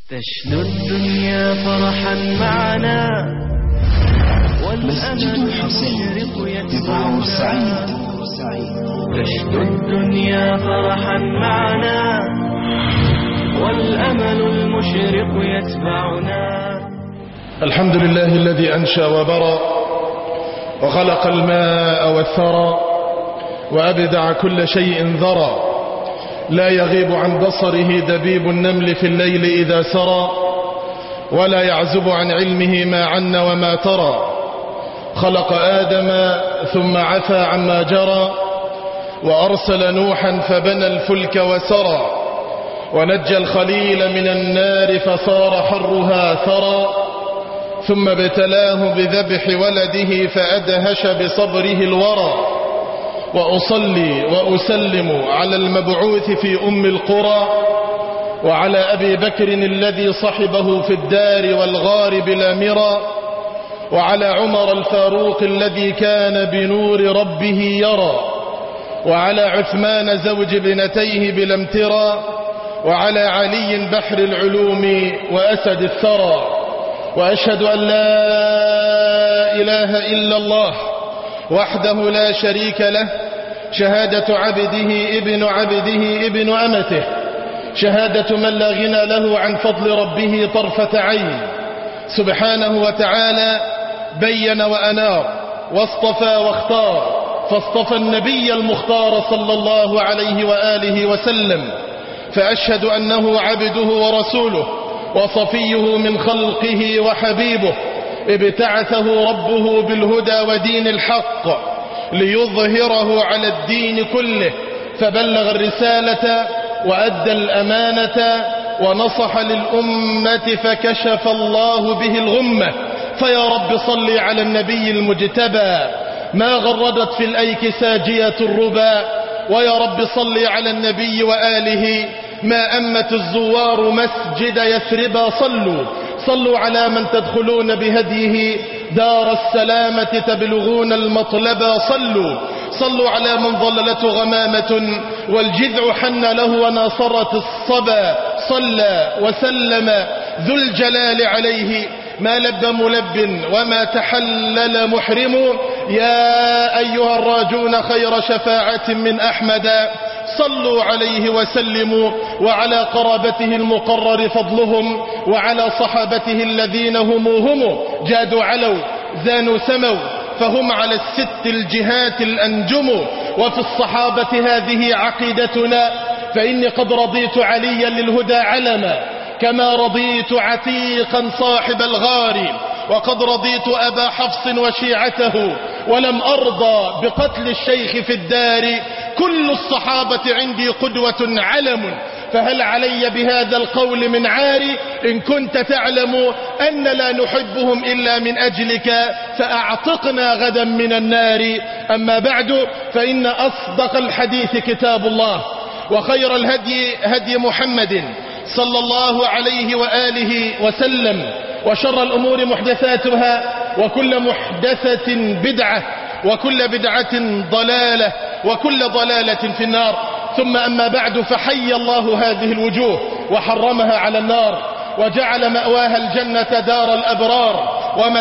تشنو الدنيا فرحا معنا مسجد الحسين ببعور سعيد. تشنو الدنيا فرحا معنا والأمل المشرق يتبعنا. الحمد لله الذي أنشأ وبرى وخلق الماء والثرى وأبدع كل شيء ذرى، لا يغيب عن بصره دبيب النمل في الليل إذا سرى، ولا يعزب عن علمه ما عن وما ترى. خلق آدم ثم عفى عما جرى، وأرسل نوحا فبنى الفلك وسرى، ونجى الخليل من النار فصار حرها ثرى، ثم ابتلاه بذبح ولده فأدهش بصبره الورى. وأصلي وأسلم على المبعوث في أم القرى، وعلى أبي بكر الذي صحبه في الدار والغار بلا مرى، وعلى عمر الفاروق الذي كان بنور ربه يرى، وعلى عثمان زوج ابنتيه بلا امترى، وعلى علي بحر العلوم وأسد الثرى. وأشهد أن لا إله إلا الله وحده لا شريك له، شهادة عبده ابن عبده ابن أمته، شهادة من لا غنى له عن فضل ربه طرفة عين. سبحانه وتعالى بين وأنار واصطفى واختار، فاصطفى النبي المختار صلى الله عليه وآله وسلم، فأشهد أنه عبده ورسوله وصفيه من خلقه وحبيبه، ابتعثه ربه بالهدى ودين الحق ليظهره على الدين كله، فبلغ الرسالة وأدى الأمانة ونصح للأمة فكشف الله به الغمة. فيا رب صل على النبي المجتبى ما غردت في الأيك ساجية الربا، ويا رب صل على النبي وآله ما أمت الزوار مسجد يثربا. صلوا على من تدخلون بهديه دار السلامة تبلغون المطلبا. صلوا على من ظللته غمامة والجذع حن له وناصرت الصبا. صلى وسلم ذو الجلال عليه ما لب ملب وما تحلل محرم. يا أيها الراجون خير شفاعة من أحمد، صلوا عليه وسلموا، وعلى قرابته المقرر فضلهم، وعلى صحابته الذين هم جادوا علوا زانوا سموا، فهم على الست الجهات الأنجم. وفي الصحابة هذه عقيدتنا، فإني قد رضيت عليا للهدى علما، كما رضيت عتيقا صاحب الغار، وقد رضيت أبا حفص وشيعته، ولم أرضى بقتل الشيخ في الدار. كل الصحابة عندي قدوة علم، فهل علي بهذا القول من عاري؟ إن كنت تعلم أن لا نحبهم إلا من أجلك فأعتقنا غدا من النار. أما بعد، فإن أصدق الحديث كتاب الله، وخير الهدي هدي محمد صلى الله عليه وآله وسلم، وشر الأمور محدثاتها، وكل محدثة بدعة، وكل بدعة ضلالة، وكل ضلالة في النار. ثم أما بعد، فحي الله هذه الوجوه وحرمها على النار، وجعل مأواها الجنة دار الأبرار،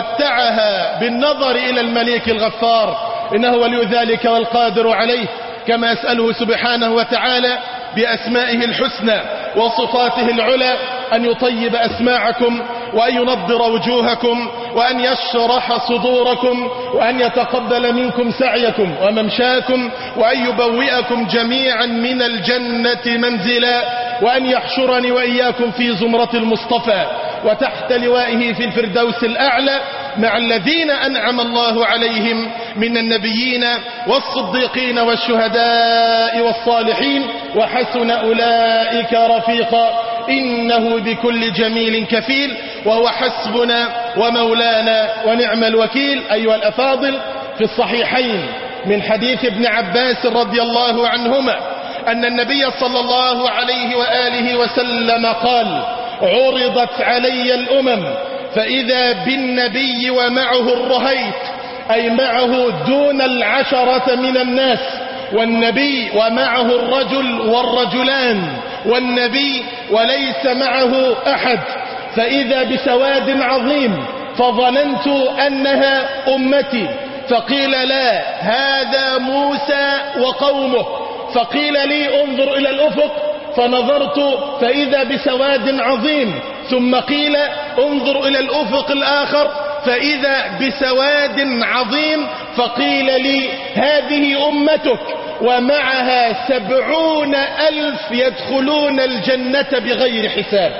ومتعها بالنظر إلى المليك الغفار، إنه ولي ذلك والقادر عليه. كما أسأله سبحانه وتعالى بأسمائه الحسنى وصفاته العلى أن يطيب أسماعكم، وأن ينضر وجوهكم، وأن يشرح صدوركم، وأن يتقبل منكم سعيكم وممشاكم، وأن يبوئكم جميعا من الجنة منزلا، وأن يحشرني وإياكم في زمرة المصطفى وتحت لوائه في الفردوس الأعلى مع الذين أنعم الله عليهم من النبيين والصديقين والشهداء والصالحين، وحسن أولئك رفيقا. إنه بكل جميل كفيل، وهو حسبنا ومولانا ونعم الوكيل. أيها الأفاضل، في الصحيحين من حديث ابن عباس رضي الله عنهما أن النبي صلى الله عليه وآله وسلم قال: عرضت علي الأمم فإذا بالنبي ومعه الرهيت، أي معه دون 10 من الناس، والنبي ومعه الرجل والرجلان، والنبي وليس معه أحد، فإذا بسواد عظيم، فظننت أنها أمتي، فقيل لا، هذا موسى وقومه. فقيل لي انظر إلى الأفق، فنظرت فإذا بسواد عظيم، ثم قيل انظر إلى الأفق الآخر فإذا بسواد عظيم، فقيل لي هذه أمتك ومعها 70,000 يدخلون الجنة بغير حساب.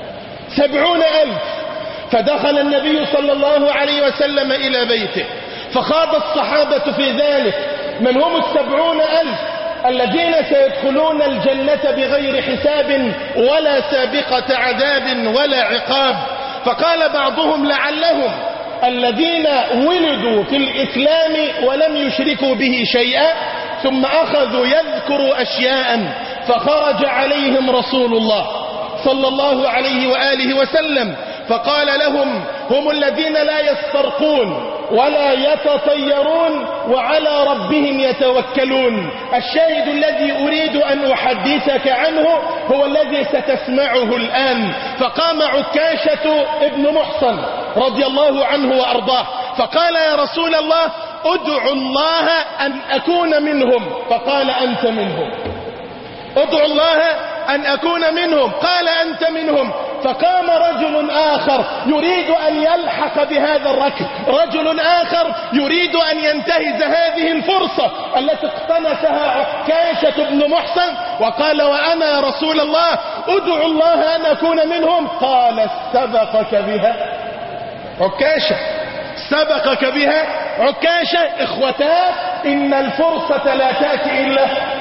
70,000. فدخل النبي صلى الله عليه وسلم إلى بيته، فخاض الصحابة في ذلك، من هم 70,000 الذين سيدخلون الجنة بغير حساب ولا سابقة عذاب ولا عقاب. فقال بعضهم لعلهم الذين ولدوا في الإسلام ولم يشركوا به شيئا، ثم أخذوا يذكروا أشياء، فخرج عليهم رسول الله صلى الله عليه وآله وسلم فقال لهم هم الذين لا يسترقون ولا يتطيرون وعلى ربهم يتوكلون. الشاهد الذي أريد أن أحدثك عنه هو الذي ستسمعه الآن. فقام عكاشة ابن محصن رضي الله عنه وأرضاه فقال يا رسول الله ادعو الله أن أكون منهم. فقال أنت منهم. ادعو الله أن أكون منهم. قال أنت منهم. فقام رجل آخر يريد أن يلحق بهذا الركب، رجل آخر يريد أن ينتهز هذه الفرصة التي اقتنسها عكاشة بن محصن، وقال وأنا يا رسول الله ادعو الله أن أكون منهم. قال سبقك بها عكاشة، سبقك بها عكاشة. إخوتاه إن الفرصة لا تأتي إلا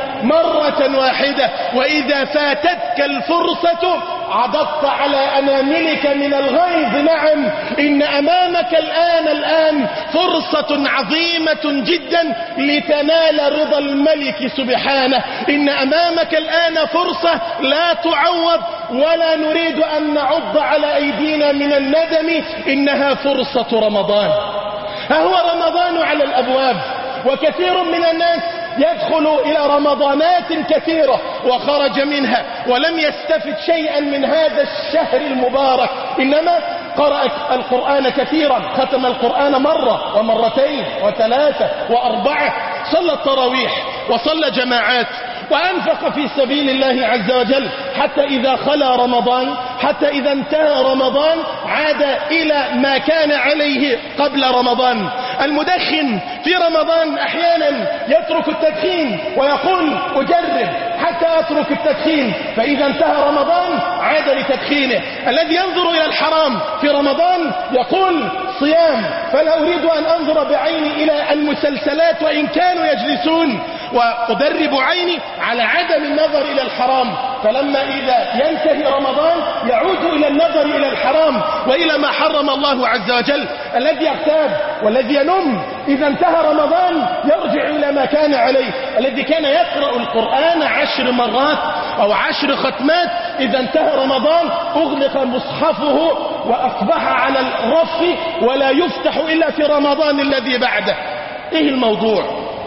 مرة واحدة، وإذا فاتتك الفرصة عضضت على أناملك من الغيظ. نعم، إن أمامك الآن فرصة عظيمة جدا لتنال رضا الملك سبحانه. إن أمامك الآن فرصة لا تعوض، ولا نريد أن نعض على أيدينا من الندم. إنها فرصة رمضان. ها هو رمضان على الأبواب، وكثير من الناس يدخل إلى رمضانات كثيرة وخرج منها ولم يستفد شيئا من هذا الشهر المبارك، إنما قرأ القرآن كثيرا، ختم القرآن مرة ومرتين وثلاثة وأربعة، صلى التراويح وصلى جماعات وأنفق في سبيل الله عز وجل، حتى إذا خلا رمضان، حتى إذا انتهى رمضان عاد إلى ما كان عليه قبل رمضان. المدخن في رمضان أحيانا يترك التدخين ويقول أجرب حتى أترك التدخين، فإذا انتهى رمضان عاد لتدخينه. الذي ينظر إلى الحرام في رمضان يقول صيام، فلا أريد أن أنظر بعيني إلى المسلسلات وإن كانوا يجلسون، وأدرب عيني على عدم النظر إلى الحرام. فلما إذا ينتهي رمضان يعود إلى النظر إلى الحرام وإلى ما حرم الله عز وجل. الذي يغتاب والذي ينم إذا انتهى رمضان يرجع إلى ما كان عليه. الذي كان يقرأ القرآن 10 مرات أو 10 ختمات، إذا انتهى رمضان أغلق مصحفه وأصبح على الرف ولا يفتح إلا في رمضان الذي بعده. إيه الموضوع؟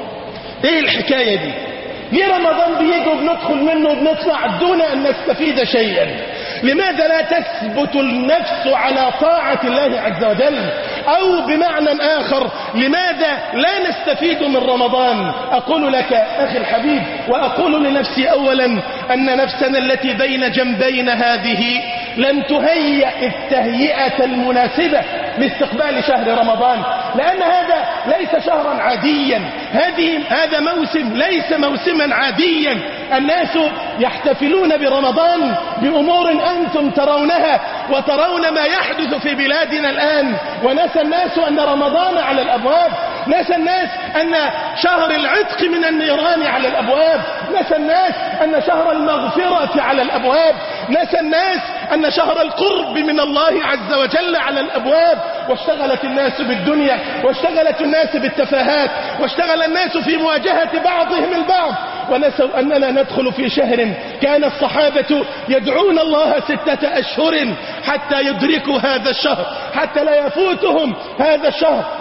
إيه الحكاية دي؟ ليه رمضان بيجي وبندخل منه وبنطلع دون أن نستفيد شيئا؟ لماذا لا تثبت النفس على طاعة الله عز وجل؟ أو بمعنى آخر، لماذا لا نستفيد من رمضان؟ أقول لك أخي الحبيب وأقول لنفسي أولا أن نفسنا التي بين جنبين هذه لم تهيئ التهيئة المناسبة لاستقبال شهر رمضان، لأن هذا ليس شهرا عاديا، هذا موسم ليس موسما عاديا. الناس يحتفلون برمضان بأمور أنتم ترونها وترون ما يحدث في بلادنا الآن، ونسى الناس أن رمضان على الأبواب، نسى الناس أن شهر العتق من النيران على الأبواب، نسى الناس أن شهر المغفرة على الأبواب، نسى الناس أن شهر القرب من الله عز وجل على الأبواب. واشتغلت الناس بالدنيا، واشتغلت الناس بالتفاهات، واشتغل الناس في مواجهة بعضهم البعض، ونسوا أننا ندخل في شهر كان الصحابة يدعون الله 6 أشهر حتى يدركوا هذا الشهر، حتى لا يفوتهم هذا الشهر.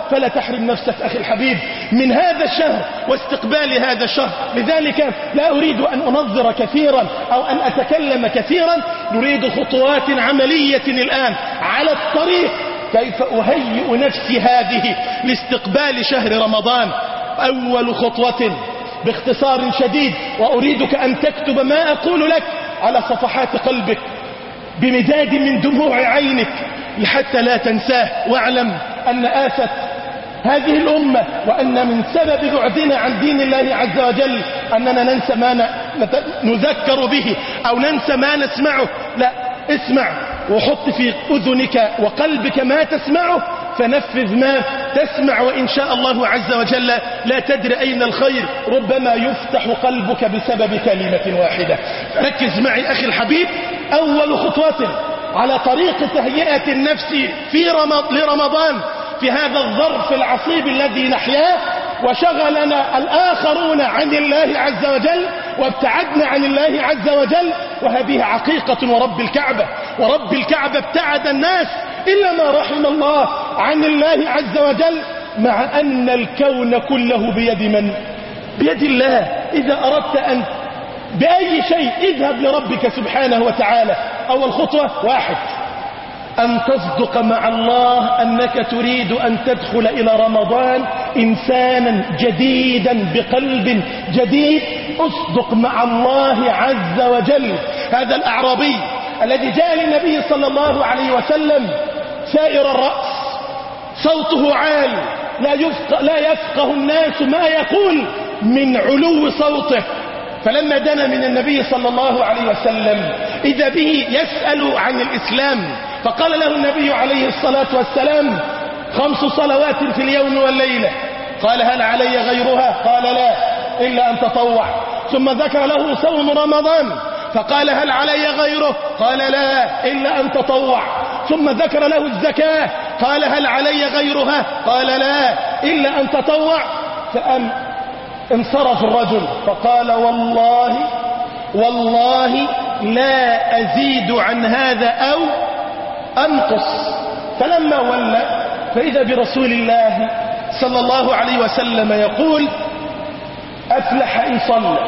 فلا تحرم نفسك أخي الحبيب من هذا الشهر واستقبال هذا الشهر. لذلك لا أريد أن أنظر كثيرا أو أن أتكلم كثيرا، نريد خطوات عملية الآن على الطريق كيف أهيئ نفسي هذه لاستقبال شهر رمضان. أول خطوة باختصار شديد، وأريدك أن تكتب ما أقول لك على صفحات قلبك بمداد من دموع عينك حتى لا تنساه. واعلم أن آفة هذه الأمة وأن من سبب بعدنا عن دين الله عز وجل أننا ننسى ما نذكر به أو ننسى ما نسمعه. لا، اسمع وحط في أذنك وقلبك ما تسمعه، فنفذ ما تسمع، وإن شاء الله عز وجل لا تدري أين الخير ربما يفتح قلبك بسبب كلمة واحدة. ركز معي أخي الحبيب. أول خطوة على طريق تهيئة النفس لرمضان في هذا الظرف العصيب الذي نحياه وشغلنا الآخرون عن الله عز وجل وابتعدنا عن الله عز وجل، وهذه حقيقة. ورب الكعبة ابتعد الناس إلا ما رحم الله عن الله عز وجل، مع أن الكون كله بيد من؟ بيد الله. إذا أردت أن بأي شيء اذهب لربك سبحانه وتعالى. أول خطوة، واحد، أن تصدق مع الله أنك تريد أن تدخل إلى رمضان إنسانا جديدا بقلب جديد. أصدق مع الله عز وجل. هذا الأعرابي الذي جاء للنبي صلى الله عليه وسلم سائر الرأس، صوته عالي، لا يفقه الناس ما يقول من علو صوته. فلما دنا من النبي صلى الله عليه وسلم إذا به يسأل عن الإسلام، فقال له النبي عليه الصلاة والسلام: 5 صلوات في اليوم والليلة. قال: هل علي غيرها؟ قال: لا، إلا أن تطوع. ثم ذكر له صوم رمضان، فقال: هل علي غيره؟ قال: لا، إلا أن تطوع. ثم ذكر له الزكاة، قال: هل علي غيرها؟ قال: لا، إلا أن تطوع. انصرف الرجل فقال: والله لا أزيد عن هذا أو أنقص. فلما ولى فإذا برسول الله صلى الله عليه وسلم يقول: أفلح إن صلى،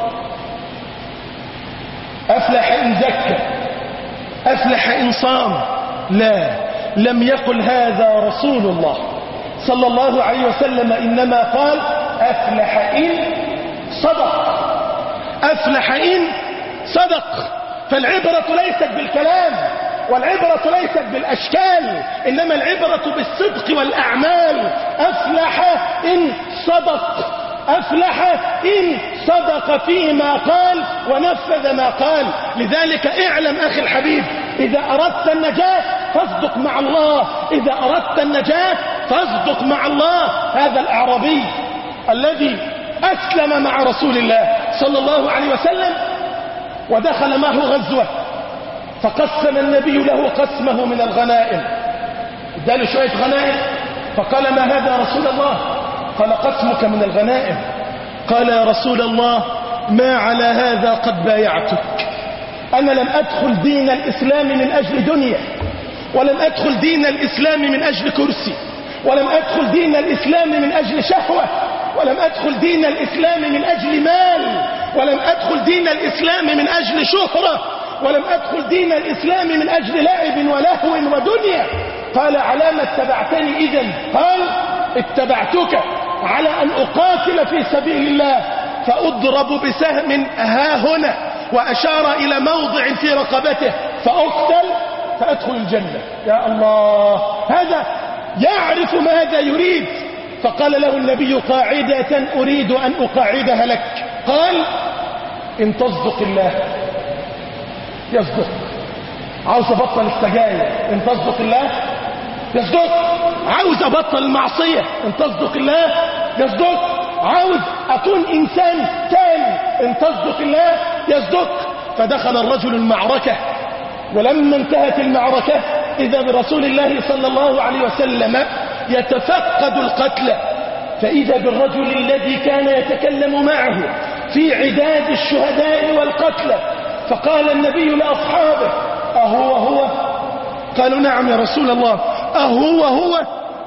أفلح إن زكى، أفلح إن صام. لا، لم يقل هذا رسول الله صلى الله عليه وسلم، إنما قال: أفلح إن صدق، أفلح إن صدق. فالعبرة ليست بالكلام والعبرة ليست بالأشكال، إنما العبرة بالصدق والأعمال. أفلح إن صدق، أفلح إن صدق فيما قال ونفذ ما قال. لذلك اعلم أخي الحبيب، إذا أردت النجاة فاصدق مع الله، إذا أردت النجاة فاصدق مع الله. هذا الأعرابي الذي أسلم مع رسول الله صلى الله عليه وسلم ودخل معه غزوة، فقسم النبي له قسمه من الغنائم، اداله شوية غنائم، فقال: ما هذا يا رسول الله؟ قال: قسمك من الغنائم. قال: يا رسول الله، ما على هذا قد بايعتك. أنا لم أدخل دين الإسلام من أجل دنيا، ولم أدخل دين الإسلام من أجل كرسي، ولم أدخل دين الإسلام من أجل شهوة، ولم أدخل دين الإسلام من أجل مال، ولم أدخل دين الإسلام من أجل شهرة، ولم أدخل دين الإسلام من أجل لعب ولهو ودنيا. قال: على ما اتبعتني إذن؟ قال: اتبعتك على أن أقاتل في سبيل الله فأضرب بسهم ها هنا، وأشار إلى موضع في رقبته، فأقتل فأدخل الجنة. يا الله، هذا يعرف ماذا يريد. فقال له النبي: قاعدة أريد أن أقاعدها لك. قال: إن تصدق الله يصدق. عاوز أبطل السجاير، إن تصدق الله يصدق. عاوز أبطل المعصية، إن تصدق الله يصدق. عاوز أكون إنسان تاني، إن تصدق الله يصدق. فدخل الرجل المعركة، ولما انتهت المعركة إذا برسول الله صلى الله عليه وسلم يتفقد القتل، فإذا بالرجل الذي كان يتكلم معه في عداد الشهداء والقتلى. فقال النبي لأصحابه: أهو هو؟ قالوا: نعم يا رسول الله. أهو هو؟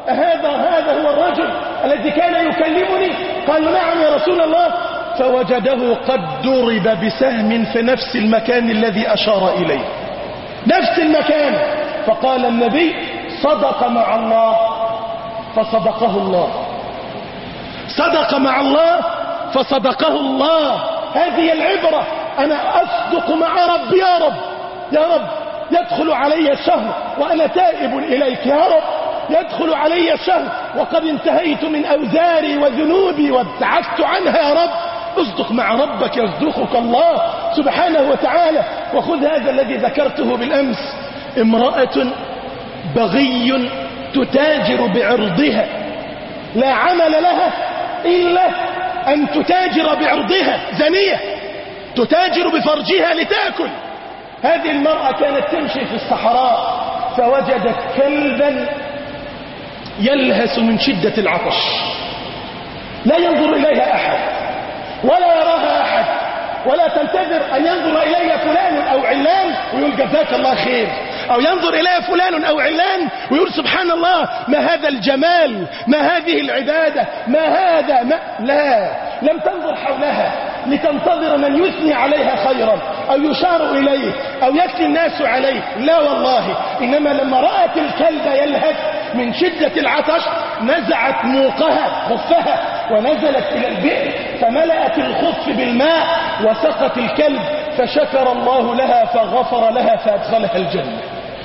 هذا هو الرجل الذي كان يكلمني؟ قالوا نعم يا رسول الله. فوجده قد ضرب بسهم في نفس المكان الذي أشار إليه، نفس المكان. فقال النبي صدق مع الله فصدقه الله، صدق مع الله فصدقه الله. هذه العبرة. أنا أصدق مع ربي، يا رب يا رب يدخل علي الشهر وأنا تائب إليك، يا رب يدخل علي الشهر وقد انتهيت من أوزاري وذنوبي وابتعدت عنها، يا رب اصدق مع ربك يصدقك الله سبحانه وتعالى. وخذ هذا الذي ذكرته بالأمس، امرأة بغي تتاجر بعرضها، لا عمل لها إلا أن تتاجر بعرضها، زانية تتاجر بفرجها لتأكل. هذه المرأة كانت تمشي في الصحراء فوجدت كلبا يلهث من شدة العطش، لا ينظر إليها أحد ولا يراها أحد، ولا تنتظر أن ينظر إليها فلان أو علان ويقول جزاك الله خير، أو ينظر إليها فلان أو علان ويقول سبحان الله ما هذا الجمال، ما هذه العبادة، ما هذا لا، لم تنظر حولها لتنتظر من يثني عليها خيرا أو يشار إليه أو يثني الناس عليه، لا والله. إنما لما رأت الكلب يلهث من شدة العطش نزعت موقها خفها ونزلت إلى البئر فملأت الخف بالماء وسقت الكلب، فشكر الله لها فغفر لها فأدخلها الجنة.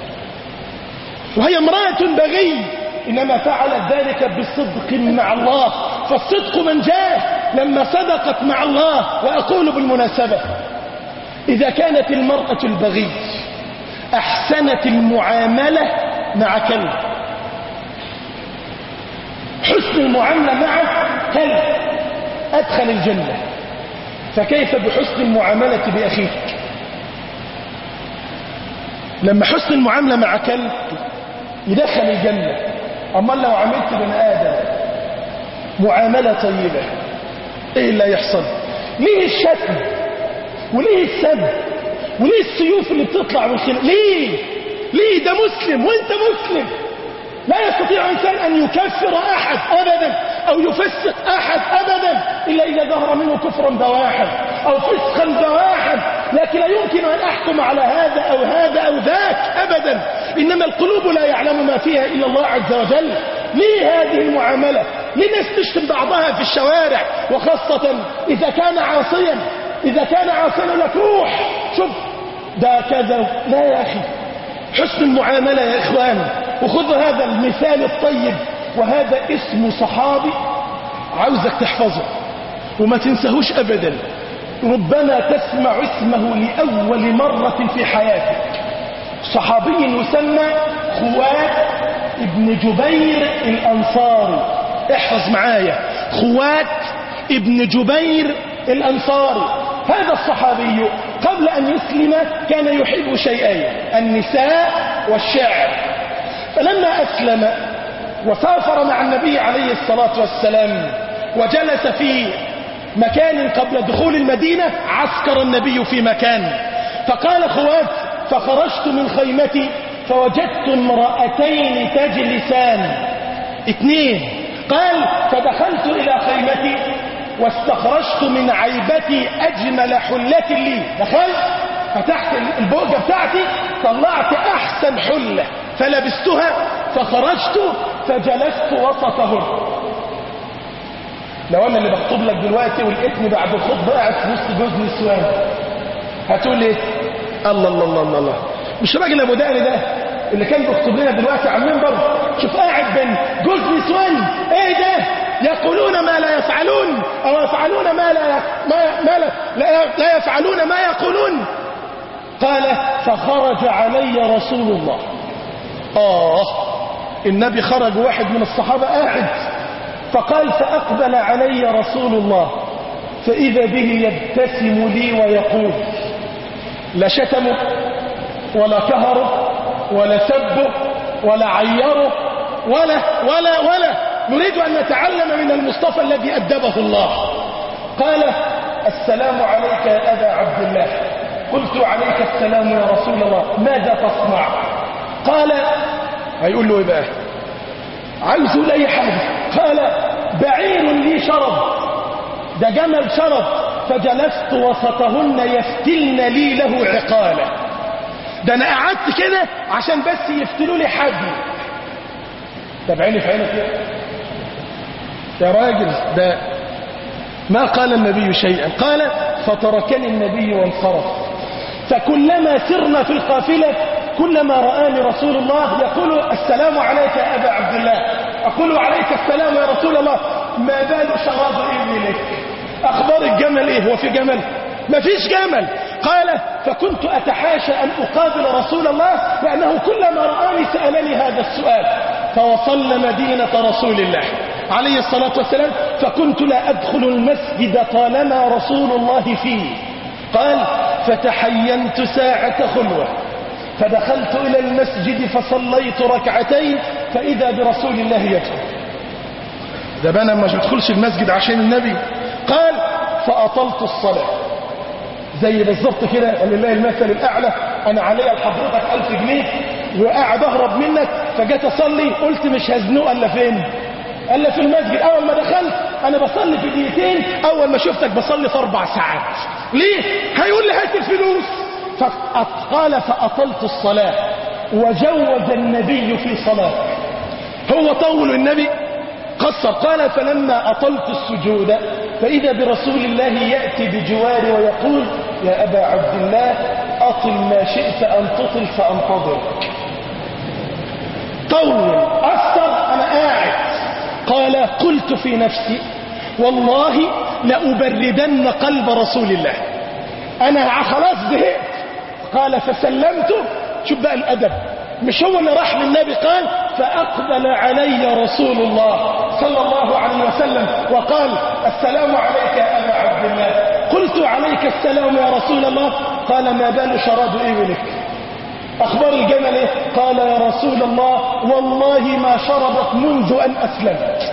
وهي امرأة بغي، إنما فعلت ذلك بصدق مع الله. فالصدق من جاء لما صدقت مع الله. وأقول بالمناسبة، إذا كانت المرأة البغي أحسنت المعاملة مع كلب، حسن المعاملة مع كلب أدخل الجنة، فكيف بحسن المعاملة بأخيك؟ لما حسن المعاملة مع كلب يدخل الجنة، أما لو عملت بني آدم معاملة طيبة إيه اللي يحصل؟ ليه الشتم وليه السب وليه السيوف اللي بتطلع من خلال؟ ليه ده مسلم وانت مسلم. لا يستطيع إنسان أن يكفر أحد أبدا أو يفسق أحد أبدا إلا إذا ظهر منه كفرا بواحا أو فسقا بواحا، لكن لا يمكن أن أحكم على هذا أو هذا أو ذاك أبدا. إنما القلوب لا يعلم ما فيها إلا الله عز وجل. ليه هذه المعاملة؟ ليه الناس تشتم بعضها في الشوارع؟ وخاصة إذا كان عاصيا، إذا كان عاصيا لك روح شوف ده كذا. لا يا أخي، حسن المعاملة يا إخوان. وخذ هذا المثال الطيب، وهذا اسم صحابي عاوزك تحفظه وما تنسهوش أبدا، ربما تسمع اسمه لأول مرة في حياتك. صحابي يسمى خوات ابن جبير الأنصاري. احفظ معايا، خوات ابن جبير الأنصاري. هذا الصحابي قبل أن يسلم كان يحب شيئين، النساء والشعر. فلما أسلم وسافر مع النبي عليه الصلاة والسلام وجلس في مكان قبل دخول المدينة، عسكر النبي في مكان. فقال خوات: فخرجت من خيمتي فوجدت امرأتين تجلسان، اثنين. قال: فدخلت إلى خيمتي واستخرجت من عيبتي أجمل حلة لي. دخلت فتحت البوجة بتاعتي، طلعت أحسن حلة فلبستها، فخرجت فجلست وسطهم. لو أنا اللي بخطب لك دلوقتي ولقيتني بعد الخطبة قاعد في وسط جوز نسوان هتقول ايه؟ الله الله الله الله الله. مش راجل ابو دقن ده اللي كان بيخطب لنا دلوقتي على المنبر؟ شوف قاعد بين جوز نسوان. ايه ده؟ يقولون ما لا يفعلون او يفعلون ما لا يفعلون ما يقولون. قال: فخرج علي رسول الله. النبي خرج، واحد من الصحابة قاعد، فقال: فأقبل علي رسول الله فإذا به يبتسم لي ويقول، لا شتمه ولا كهره ولا سبه ولا عيره ولا نريد أن نتعلم من المصطفى الذي أدبه الله. قال: السلام عليك يا أبا عبد الله. قلت: عليك السلام يا رسول الله، ماذا تصنع؟ قال: هيقول له إيه بقى؟ عاوز يقول اي حاجة. قال بعير لي شرب، ده جمل شرب، فجلست وسطهن يفتلن لي له عقالة، ده انا قعدت كده عشان بس يفتلوا لي حبل. ده بعيني في عينك يا راجل. ده ما قال النبي شيئا، قال فتركني النبي وانصرف. فكلما سرنا في القافلة كلما رآني رسول الله يقول السلام عليك يا أبا عبد الله، أقول عليك السلام يا رسول الله، ما بال شراب إبلك، أخبار الجمل إيه؟ هو في جمل؟ ما فيش جمل. قال فكنت أتحاشى أن أقابل رسول الله لأنه كلما رآني سألني هذا السؤال. فوصلنا مدينة رسول الله عليه الصلاة والسلام، فكنت لا أدخل المسجد طالما رسول الله فيه. قال فتحينت ساعة خلوة، فدخلت إلى المسجد فصليت ركعتين فإذا برسول الله يدخل. ده بنا ما تدخلش المسجد عشان النبي. قال فأطلت الصلاة زي بالظبط كده، ولله المثل الأعلى. أنا علي لحضرتك 1000 جنيه وقاعد أهرب منك، فجيت أصلي قلت مش هزنوه إلا فين؟ إلا في المسجد. أول ما دخلت أنا بصلي في دقيقتين، أول ما شفتك بصلي في 4 ساعات. ليه؟ هيقول لي هات الفلوس. قال فأطلت الصلاة وجوز النبي في صلاة. هو طول النبي قصر. قال فلما أطلت السجود فإذا برسول الله يأتي بجواري ويقول يا أبا عبد الله أطل ما شئت أن تطل فأنتظر. طول أثر أنا قاعد. قال قلت في نفسي والله لأبردن قلب رسول الله، أنا خلاص زهقت. قال فسلمت. شوف بقى الأدب، مش هو اللي راح للنبي. قال فأقبل علي رسول الله صلى الله عليه وسلم وقال السلام عليك يا أبا عبد الله. قلت عليك السلام يا رسول الله. قال ما بال شراب إبلك، أخبار الجمل إيه؟ قال يا رسول الله والله ما شربت منذ أن أسلمت.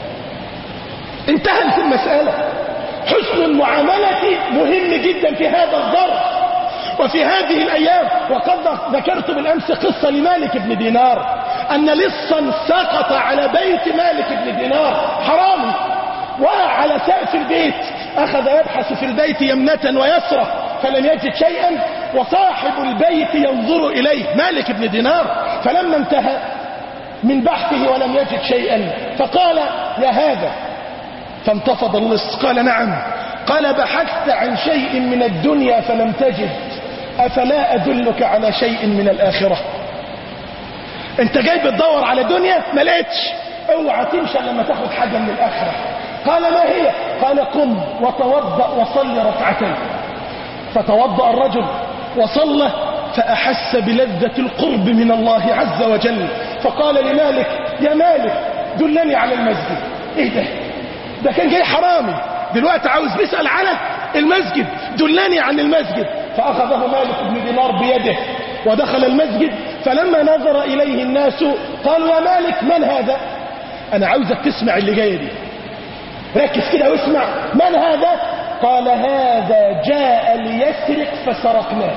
انتهت المسألة. حسن المعاملة مهم جدا في هذا الظرف وفي هذه الأيام. وقد ذكرت بالأمس قصة لمالك بن دينار، أن لصا سقط على بيت مالك بن دينار، حرامي، وقع على سقف البيت، أخذ يبحث في البيت يمنة ويسرى فلم يجد شيئا، وصاحب البيت ينظر إليه مالك بن دينار. فلما انتهى من بحثه ولم يجد شيئا فقال يا هذا، فانتفض اللص. قال نعم. قال بحثت عن شيء من الدنيا فلم تجد، أفلا أدلك على شيء من الآخرة؟ انت جاي بتدور على دنيا ما لقيتش، اوعى تمشي لما تاخد حاجة من الآخرة. قال ما هي؟ قال قم وتوضأ وصلي ركعتين. فتوضأ الرجل وصلى فأحس بلذة القرب من الله عز وجل. فقال لمالك يا مالك دلني على المسجد. ايه ده كان جاي حرامي، دلوقتي عاوز بيسأل على المسجد، دلني عن المسجد. فأخذه مالك بن دينار بيده ودخل المسجد. فلما نظر إليه الناس قالوا يا مالك من هذا؟ أنا عاوزك تسمع اللي جاي دي، ركز كده واسمع. من هذا؟ قال هذا جاء ليسرق فسرقناه.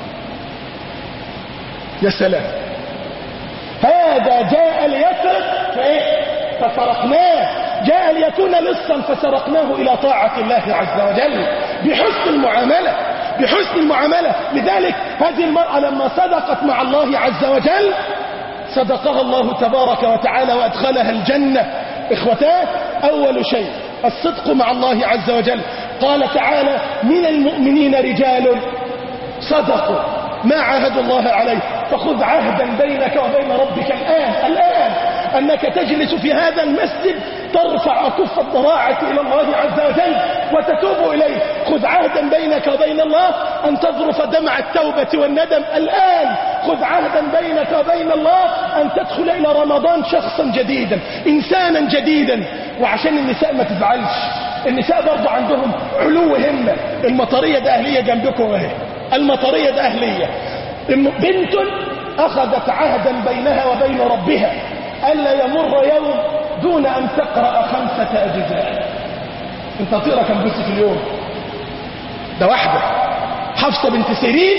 يا سلام، هذا جاء ليسرق فسرقناه، جاء ليكون لصا فسرقناه إلى طاعة الله عز وجل بحسن المعاملة، بحسن المعاملة. لذلك هذه المرأة لما صدقت مع الله عز وجل صدقها الله تبارك وتعالى وأدخلها الجنة. إخوتان، أول شيء الصدق مع الله عز وجل. قال تعالى من المؤمنين رجال صدقوا ما عاهدوا الله عليه، فخذ عهدا بينك وبين ربك الآن أنك تجلس في هذا المسجد ترفع أكف الضراعة إلى الله عز وجل وتتوب إليه. خذ عهدا بينك وبين الله أن تذرف دمع التوبة والندم الآن. خذ عهدا بينك وبين الله أن تدخل إلى رمضان شخصا جديدا، إنسانا جديدا. وعشان النساء ما تزعلش، النساء برضو عندهم علو همة. المطرية ده أهلية جنبكم اهي، المطرية ده أهلية. بنت أخذت عهدا بينها وبين ربها ألا يمر يوم دون أن تقرأ 5 أجزاء. انت تقرأ كم جزء في اليوم؟ ده واحدة. حفصة بنت سيرين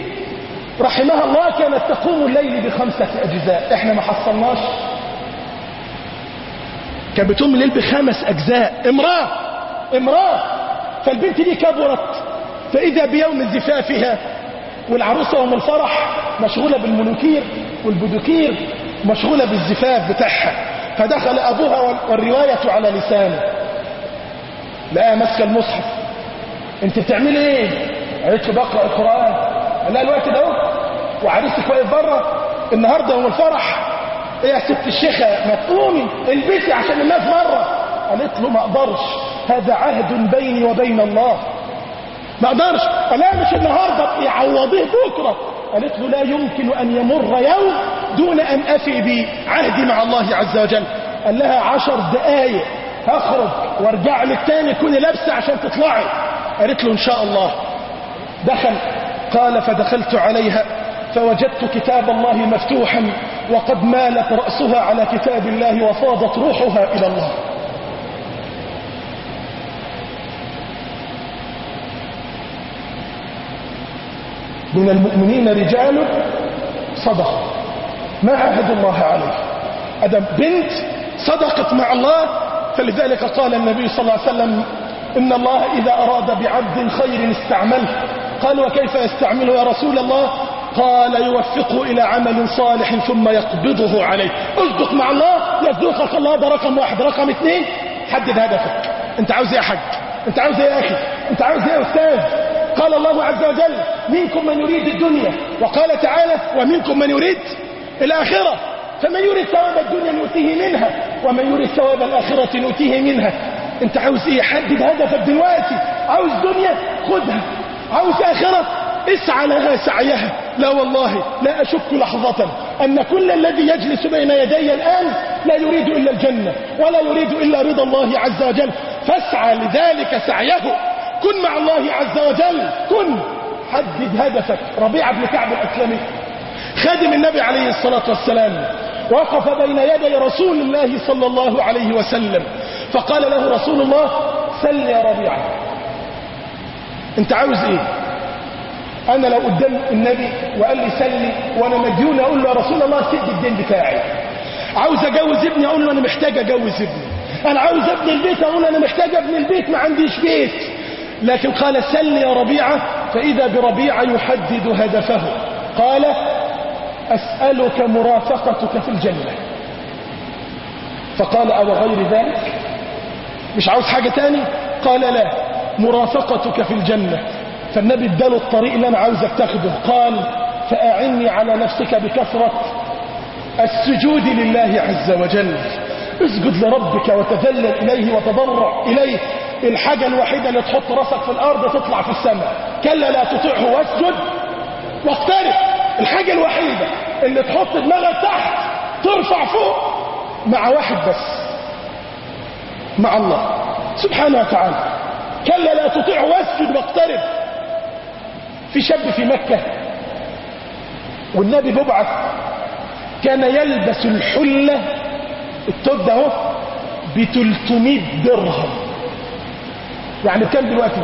رحمها الله كانت تقوم الليل ب5 أجزاء. احنا ما حصلناش. كان بتقوم الليل ب5 أجزاء. امرأة فالبنت دي كبرت، فإذا بيوم زفافها والعروسة يوم الفرح مشغولة بالملوكير والبدوكير، مشغولة بالزفاف بتاعها. فدخل أبوها والرواية على لسانه، لقاها ماسكة المصحف. انت بتعملي ايه؟ قالت له بقرأ القرآن. قال لها الوقت ده وعريسك واقف بره النهارده يوم الفرح. ايه يا ست الشيخة ما تقومي البسي عشان الناس بره. قالت له ما اقدرش، هذا عهد بيني وبين الله، ما اقدرش. قال لها مش النهارده يعوضيه بكره. قالت له لا يمكن ان يمر يوم دون ان افي بعهدي مع الله عز وجل. قال لها 10 دقايق هخرج وارجع لك تاني كوني لابسه عشان تطلعي. قالت له ان شاء الله. دخل، قال فدخلت عليها فوجدت كتاب الله مفتوحا وقد مالت رأسها على كتاب الله وفاضت روحها إلى الله. من المؤمنين رجال صدقوا ما عاهدوا الله عليه. أدم بنت صدقت مع الله، فلذلك قال النبي صلى الله عليه وسلم إن الله إذا أراد بعبد خير استعمله. قال وكيف يستعمله يا رسول الله؟ قال يوفقه إلى عمل صالح ثم يقبضه عليه. اصدق مع الله يصدقك الله، ده رقم 1. رقم 2 حدد هدفك. انت عاوز ايه يا حاج؟ انت عاوز ايه يا اخي؟ انت عاوز ايه يا استاذ؟ قال الله عز وجل منكم من يريد الدنيا، وقال تعالى ومنكم من يريد الآخرة. فمن يريد ثواب الدنيا نؤتيه منها ومن يريد ثواب الآخرة نؤتيه منها. انت عاوز ايه؟ حدد هدفك دلوقتي. عاوز دنيا خدها، عاوز آخرة اسعى لها سعيها. لا والله لا أشك لحظة أن كل الذي يجلس بين يدي الآن لا يريد إلا الجنة ولا يريد إلا رضا الله عز وجل، فاسعى لذلك سعيه. كن مع الله عز وجل، كن حدد هدفك. ربيعة بن كعب الأسلمي خادم النبي عليه الصلاة والسلام وقف بين يدي رسول الله صلى الله عليه وسلم، فقال له رسول الله سل يا ربيعة، انت عاوز ايه؟ انا لو قدام النبي وقال لي سلي وانا مديون اقول له يا رسول الله سد الدين بتاعي. عاوز اجوز ابني اقول له انا محتاج اجوز ابني. انا عاوز ابني البيت اقول له انا محتاج ابني البيت، ما عنديش بيت. لكن قال سل يا ربيعة، فاذا بربيعة يحدد هدفه. قال اسألك مرافقتك في الجنة. فقال او غير ذلك؟ مش عاوز حاجة تاني؟ قال لا، مرافقتك في الجنة. فالنبي اداله الطريق اللي انا عاوزك تاخده. قال فاعني على نفسك بكثرة السجود لله عز وجل. اسجد لربك وتذلل اليه وتضرع اليه. الحاجة الوحيدة اللي تحط راسك في الارض تطلع في السماء. كلا لا تطيعه واسجد واقترب. الحاجة الوحيدة اللي تحط دماغك تحت ترفع فوق مع واحد بس، مع الله سبحانه وتعالى. كلا لا تطيعه واسجد واقترب. في شاب في مكة والنبي ببعث كان يلبس الحلة التوب ده ب300 درهم. يعني بكام دلوقتي؟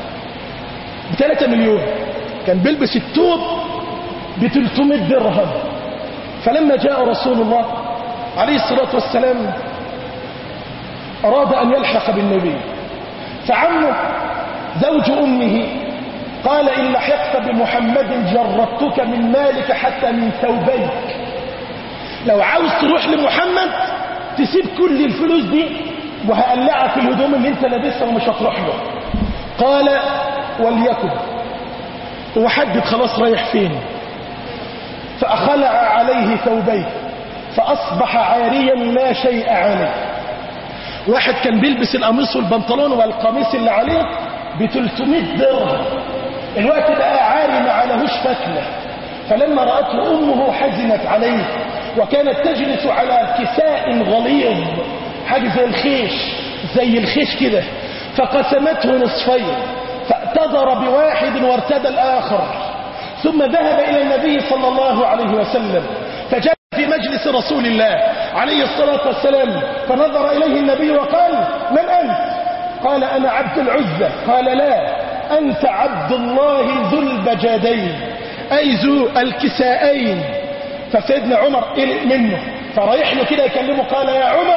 ب3 مليون. كان بيلبس التوب ب300 درهم. فلما جاء رسول الله عليه الصلاة والسلام أراد أن يلحق بالنبي، فعمه زوج أمه قال إن لحقت بمحمد جردتك من مالك حتى من ثوبيك. لو عاوز تروح لمحمد تسيب كل الفلوس دي وهقلعك الهدوم اللي انت لابسها ومش هتروح له. قال وليكن. وحدد خلاص رايح فين. فأخلع عليه ثوبيه فأصبح عاريا لا شيء عليه. واحد كان بيلبس القميص والبنطلون والقميص اللي عليه ب300 درهم، الوقت بقى عاري ما عليهوش فتلة. فلما رأته أمه حزنت عليه، وكانت تجلس على كساء غليظ حاجة زي الخيش كده، فقسمته نصفين فاعتذر بواحد وارتدى الآخر، ثم ذهب إلى النبي صلى الله عليه وسلم فجاء في مجلس رسول الله عليه الصلاة والسلام، فنظر إليه النبي وقال من أنت؟ قال أنا عبد العزة. قال لا، أنت عبد الله ذو البجادين، أي ذو الكسائين. فسيدنا عمر قلق منه، فرايح له كده يكلمه، قال يا عمر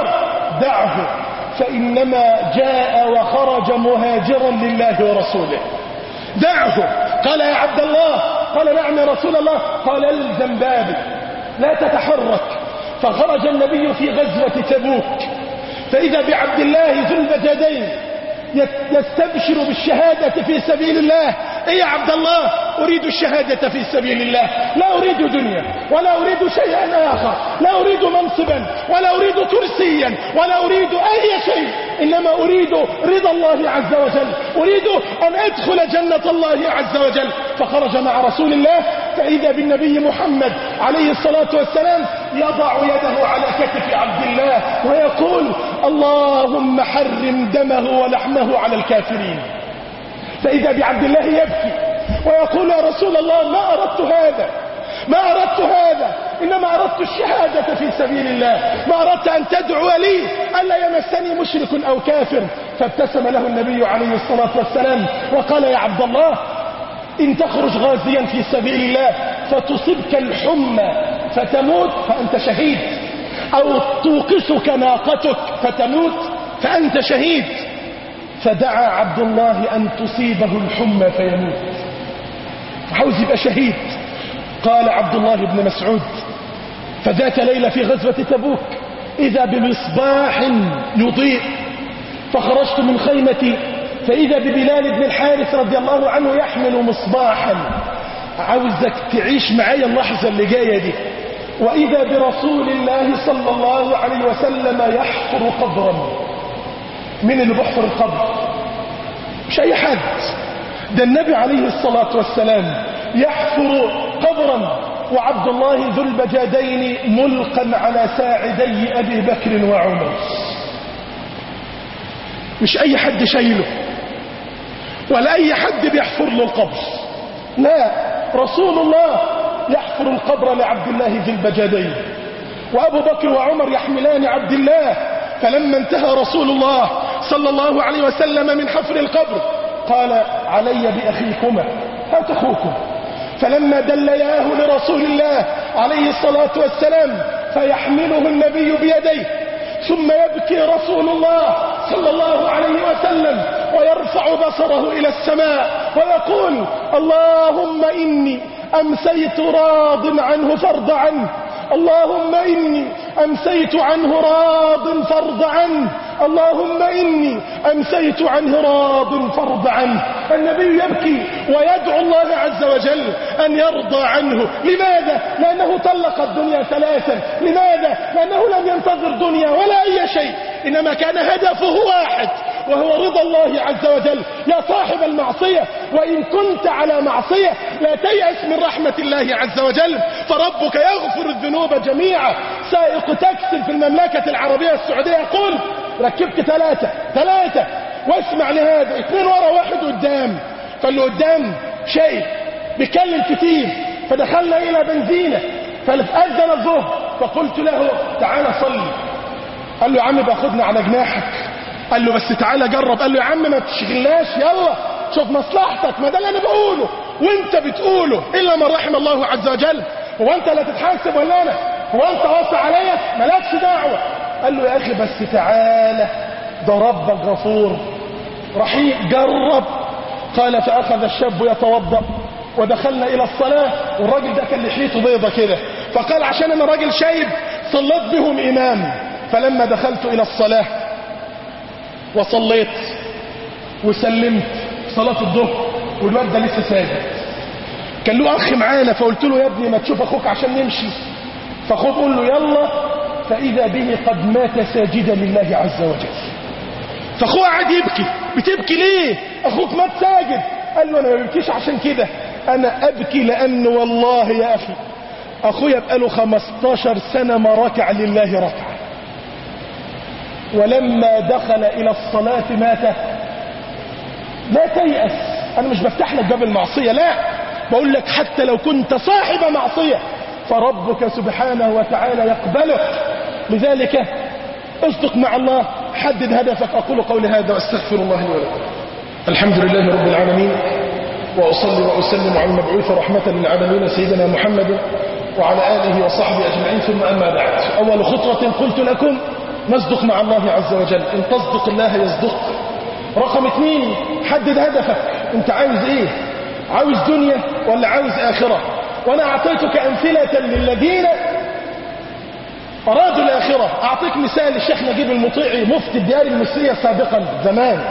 دعه فإنما جاء وخرج مهاجرا لله ورسوله. دعه. قال يا عبد الله. قال نعم يا رسول الله. قال الزم بابي لا تتحرك. فخرج النبي في غزوة تبوك فإذا بعبد الله ذو البجدين يستبشر بالشهادة في سبيل الله. ايه يا عبد الله؟ اريد الشهادة في سبيل الله، لا اريد دنيا ولا اريد شيئا اخر، لا اريد منصبا ولا اريد كرسيا ولا اريد اي شيء، انما اريد رضا الله عز وجل، اريد ان ادخل جنة الله عز وجل. فخرج مع رسول الله فاذا بالنبي محمد عليه الصلاة والسلام يضع يده على كتف عبد الله ويقول اللهم حرم دمه ولحمه على الكافرين. فإذا بعبد الله يبكي ويقول يا رسول الله ما أردت هذا، ما أردت هذا، إنما أردت الشهادة في سبيل الله، ما أردت أن تدعو لي ألا يمسني مشرك أو كافر. فابتسم له النبي عليه الصلاة والسلام وقال يا عبد الله إن تخرج غازيا في سبيل الله فتصبك الحمى فتموت فأنت شهيد، أو توقسك ناقتك فتموت فأنت شهيد. فدعا عبد الله أن تصيبه الحمى فيموت، عاوز يبقى شهيد. قال عبد الله بن مسعود فذات ليلة في غزوة تبوك إذا بمصباح يضيء، فخرجت من خيمتي فإذا ببلال بن الحارث رضي الله عنه يحمل مصباحا. عاوزك تعيش معايا اللحظة اللي جاية دي. وإذا برسول الله صلى الله عليه وسلم يحفر قبرا. مين اللي بيحفر القبر؟ مش أي حد، ده النبي عليه الصلاة والسلام يحفر قبرا وعبد الله ذو البجادين ملقا على ساعدي أبي بكر وعمر. مش أي حد شايله ولا أي حد بيحفر له القبر، لا، رسول الله يحفر القبر لعبد الله ذي البجادين، وأبو بكر وعمر يحملان عبد الله. فلما انتهى رسول الله صلى الله عليه وسلم من حفر القبر قال علي بأخيكما، هات أخوكم. فلما دلياه لرسول الله عليه الصلاة والسلام فيحمله النبي بيديه، ثم يبكي رسول الله صلى الله عليه وسلم ويرفع بصره إلى السماء ويقول اللهم إني أمسيت راض عنه فارض عنه، اللهم إني أمسيت عنه راض فارض عنه، اللهم إني أمسيت عنه راض فارض عنه. النبي يبكي ويدعو الله عز وجل أن يرضى عنه. لماذا؟ لأنه طلق الدنيا ثلاثا. لماذا؟ لأنه لم ينتظر دنيا ولا أي شيء، إنما كان هدفه واحد وهو رضا الله عز وجل. يا صاحب المعصية وإن كنت على معصية لا تيأس من رحمة الله عز وجل، فربك يغفر الذنوب جميعا. سائق تاكسي في المملكة العربية السعودية يقول ركبت ثلاثة واسمع لهذا، 2 ورا 1 قدام. فاللي قدام شيء بيكلم كتير، فدخلنا إلى بنزينة فأذن الظهر فقلت له تعالى صلي. قال له يا عم باخدنا على جناحك. قال له بس تعالى جرب. قال له يا عم ما تشغلناش، يلا شوف مصلحتك، ما ده اللي انا بقوله وانت بتقوله الا من رحم الله عز وجل. هو انت لا تتحاسب ولا انا؟ هو انت واصي عليا؟ مالكش دعوه. قال له يا اخي بس تعالى، ده ربك غفور رحيم، جرب. قال فاخذ الشاب يتوضا ودخلنا الى الصلاه، والراجل ده كان لحيته بيضه كده، فقال عشان انا راجل شايب صليت بهم امام. فلما دخلت الى الصلاه وصليت وسلمت صلاة الظهر والواد ده لسه ساجد، كان له اخ معانا فقلت له يا ابني ما تشوف اخوك عشان نمشي. فاخوه قول له يلا، فاذا به قد مات ساجدا لله عز وجل. فاخوه قعد يبكي. بتبكي ليه؟ اخوك مات ساجد. قال له انا ما ببكيش عشان كده، انا ابكي لان والله يا اخي اخويا بقاله 15 سنة ما ركع لله ركعة، ولما دخل الى الصلاة مات. لا تيأس، انا مش بفتح لك باب المعصية، لا، بقول لك حتى لو كنت صاحب معصية فربك سبحانه وتعالى يقبلك. لذلك اصدق مع الله، حدد هدفك. اقول قولي هذا واستغفر الله لي ولكم. الحمد لله رب العالمين، واصلي واسلم على المبعوث رحمة للعالمين سيدنا محمد وعلى آله وصحبه أجمعين، ثم أما بعد. أول خطوة قلت لكم نصدق مع الله عز وجل، إن تصدق الله يصدق. رقم 2 حدد هدفك، انت عاوز ايه؟ عاوز دنيا ولا عاوز آخرة؟ وانا اعطيتك امثلة للذين ارادوا الآخرة. اعطيك مثال الشيخ نجيب المطيعي مفتي الديار المصرية سابقا زمان،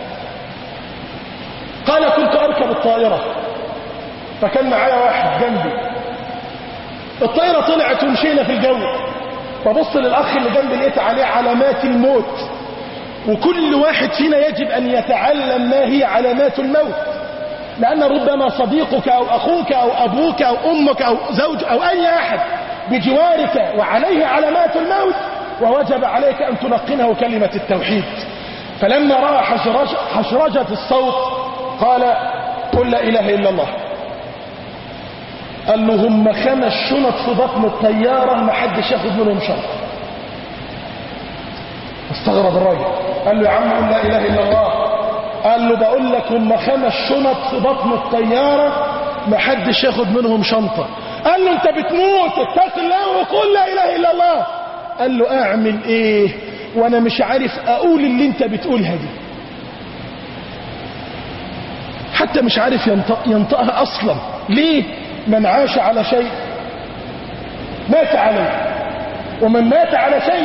قال كنت اركب الطائرة فكان معايا واحد جنبي، الطائرة طلعت ومشينا في الجو، فبص للأخ اللي جنبي لقيت عليه علامات الموت، وكل واحد فينا يجب أن يتعلم ما هي علامات الموت، لأن ربما صديقك أو أخوك أو أبوك أو أمك أو زوج أو أي أحد بجوارك وعليه علامات الموت، ووجب عليك أن تلقنه كلمة التوحيد. فلما رأى حشرجة الصوت قال قل لا إله إلا الله. قال له هم 5 شنط في بطن الطيارة ما حدش ياخد منهم شنطة. استغرب الراجل، قال له يا عم قل لا إله إلا الله. قال له بقول لك هم 5 شنط في بطن الطيارة ما حدش ياخد منهم شنطة. قال له انت بتموت، اتق الله وقل لا إله إلا الله. قال له اعمل ايه وانا مش عارف اقول اللي انت بتقولها دي، حتى مش عارف ينطقها اصلا. ليه؟ من عاش على شيء مات عليه، ومن مات على شيء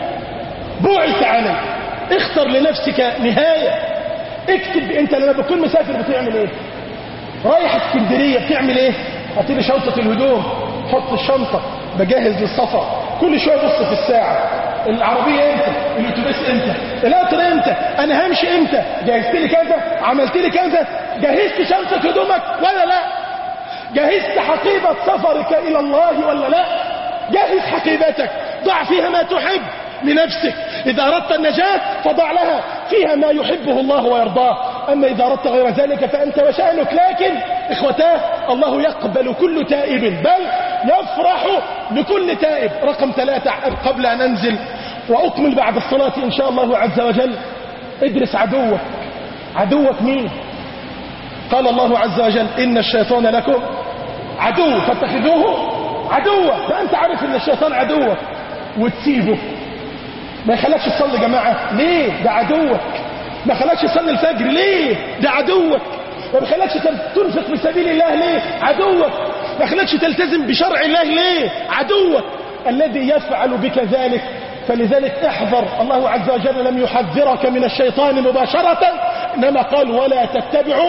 بعث عليه. اختر لنفسك نهاية، اكتب. انت لما بتكون مسافر بتعمل ايه؟ رايح اسكندرية بتعمل ايه؟ هتيجي شنطة الهدوم، حط الشنطة، بجهز للسفر، كل شوية بص في الساعة، العربية امتى، الاتوبيس امتى، القطر امتى، انا همشي امتى، جهزت لي كذا، عملت لي كذا، جهزت شنطة هدومك ولا لا؟ جهزت حقيبة سفرك الى الله ولا لا؟ جهز حقيبتك، ضع فيها ما تحب لنفسك. اذا اردت النجاة فضع لها فيها ما يحبه الله ويرضاه، اما اذا اردت غير ذلك فانت وشأنك. لكن اخوتاه الله يقبل كل تائب بل يفرح لكل تائب. رقم 3 قبل ان انزل واكمل بعد الصلاة ان شاء الله عز وجل، ادرس عدوك. عدوك مين؟ قال الله عز وجل ان الشيطان لكم عدو فاتخذوه عدوا. فانت عارف ان الشيطان عدوك وتسيبه، ما يخلكش تصلي جماعة ليه؟ ده عدوك. ما يخلكش تصلي الفجر ليه؟ ده عدوك. ما يخلكش تنفق في سبيل الله ليه؟ عدوك. ما يخلكش تلتزم بشرع الله ليه؟ عدوك الذي يفعل بك ذلك. فلذلك احذر، الله عز وجل لم يحذرك من الشيطان مباشرة، انما قال ولا تتبعوا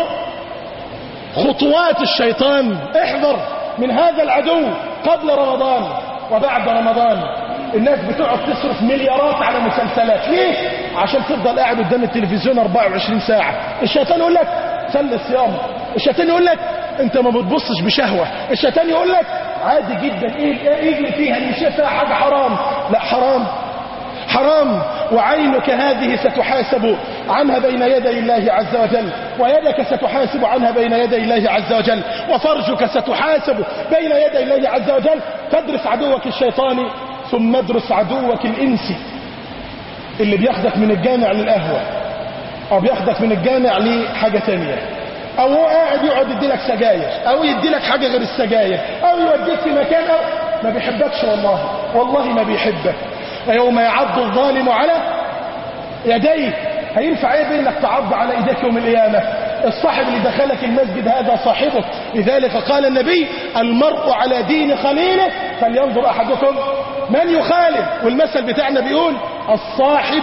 خطوات الشيطان. احذر من هذا العدو قبل رمضان وبعد رمضان. الناس بتقعد تصرف مليارات على مسلسلات ليه؟ عشان تفضل قاعد قدام التلفزيون 24 ساعة. الشيطان يقول لك صلي الصيام، الشيطان يقول لك انت ما بتبصش بشهوة، الشيطان يقول لك عادي جدا ايه اللي فيها اللي شايفها حاجة حرام. لا، حرام حرام. وعينك هذه ستحاسب عنها بين يدي الله عز وجل، ويدك ستحاسب عنها بين يدي الله عز وجل، وفرجك ستحاسب بين يدي الله عز وجل. فادرس عدوك الشيطاني، ثم ادرس عدوك الانسي اللي بياخدك من الجامع للقهوة، او بياخدك من الجامع لحاجة تانية، او هو قاعد يقعد يديلك سجاير، او يديلك حاجة غير السجاير، او يوديك في مكان ما بيحبكش. والله ما بيحبك. ويوم يعض الظالم على يديه، هينفع ايه بانك تعض على ايديك يوم القيامة؟ الصاحب اللي دخلك المسجد هذا صاحبك. لذلك قال النبي المرء على دين خليله فلينظر احدكم من يخالف. والمثل بتاعنا بيقول الصاحب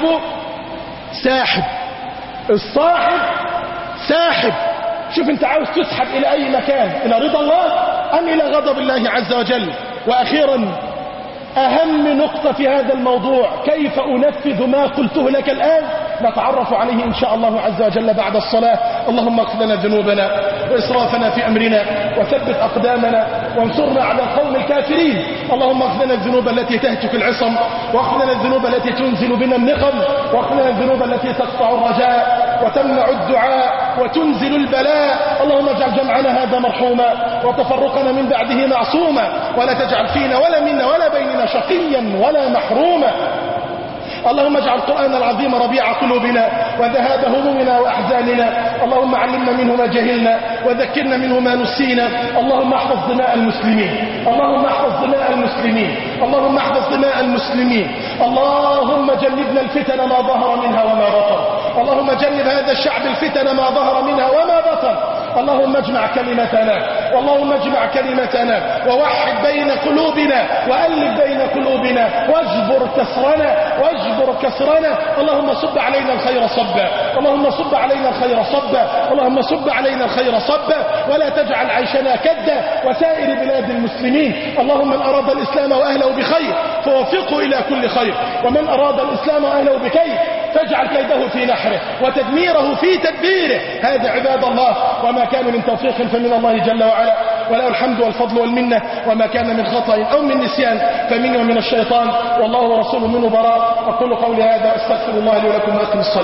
ساحب، الصاحب ساحب. شوف انت عاوز تسحب الى اي مكان، الى رضا الله ام الى غضب الله عز وجل؟ واخيرا اهم نقطة في هذا الموضوع، كيف انفذ ما قلته لك الان؟ نتعرف عليه ان شاء الله عز وجل بعد الصلاة. اللهم اغفر لنا ذنوبنا واسرافنا في امرنا، وثبت اقدامنا، وانصرنا على القوم الكافرين. اللهم اغفر لنا الذنوب التي تهتك العصم، واغفر لنا الذنوب التي تنزل بنا النقم، واغفر لنا الذنوب التي تقطع الرجاء وتمنع الدعاء وتنزل البلاء. اللهم اجعل جمعنا هذا مرحوما، وتفرقنا من بعده معصوما، ولا تجعل فينا ولا منا ولا بيننا شقيا ولا محروما. اللهم اجعل القرآن العظيم ربيع قلوبنا وذهاب همومنا وأحزاننا. اللهم علمنا منه ما جهلنا وذكرنا منه ما نسينا. اللهم احفظ دماء المسلمين، اللهم احفظ دماء المسلمين، اللهم احفظ دماء المسلمين. اللهم جنبنا الفتن ما ظهر منها وما بطن. اللهم جنب هذا الشعب الفتن ما ظهر منها وما بطن. اللهم اجمع كلمتنا، اللهم اجمع كلمتنا ووحد بين قلوبنا وألف بين قلوبنا واجبر كسرنا واجبر كسرنا. اللهم صب علينا الخير صبا، اللهم صب علينا الخير صبا، اللهم صب علينا الخير صبا، ولا تجعل عيشنا كدا وسائر بلاد المسلمين. اللهم من أراد الإسلام وأهله بخير فوفقه إلى كل خير، ومن أراد الإسلام وأهله بكيد فاجعل كيده في نحره وتدميره في تدبيره. هذا عباد الله، وما كان من توفيق فمن الله جل وعلا، وله الحمد والفضل والمنة، وما كان من خطأ أو من نسيان فمنه ومن الشيطان، والله ورسوله منه براء. أقول قولي هذا أستغفر الله لي ولكم وأقم الصلاة.